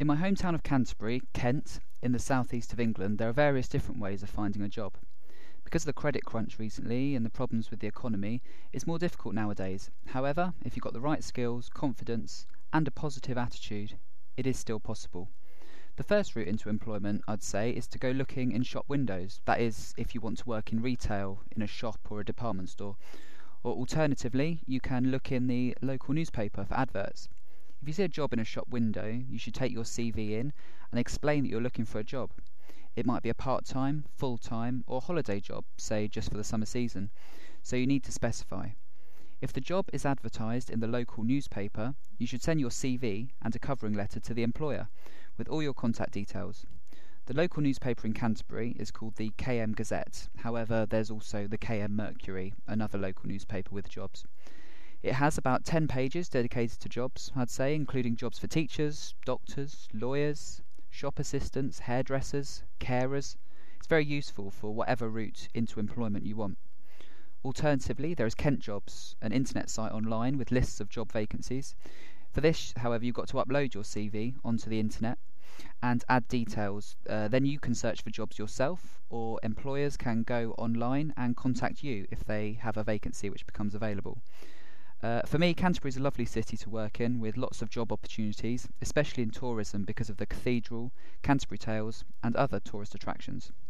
In my hometown of Canterbury, Kent, in the southeast of England, there are various different ways of finding a job. Because of the credit crunch recently and the problems with the economy, it's more difficult nowadays. However, if you've got the right skills, confidence, and a positive attitude, it is still possible. The first route into employment, I'd say, is to go looking in shop windows. That is, if you want to work in retail, in a shop or a department store. Or alternatively, you can look in the local newspaper for adverts. If you see a job in a shop window, you should take your CV in and explain that you're looking for a job. It might be a part-time, full-time, or holiday job, say just for the summer season, so you need to specify. If the job is advertised in the local newspaper, you should send your CV and a covering letter to the employer, with all your contact details. The local newspaper in Canterbury is called the KM Gazette, however there's also the KM Mercury, another local newspaper with jobs. It has about 10 pages dedicated to jobs, I'd say, including jobs for teachers, doctors, lawyers, shop assistants, hairdressers, carers. It's very useful for whatever route into employment you want. Alternatively, there is Kent Jobs, an internet site online with lists of job vacancies. For this, however, you've got to upload your CV onto the internet and add details. Then you can search for jobs yourself, or employers can go online and contact you if they have a vacancy which becomes available. For me, Canterbury is a lovely city to work in with lots of job opportunities, especially in tourism because of the cathedral, Canterbury Tales, and other tourist attractions.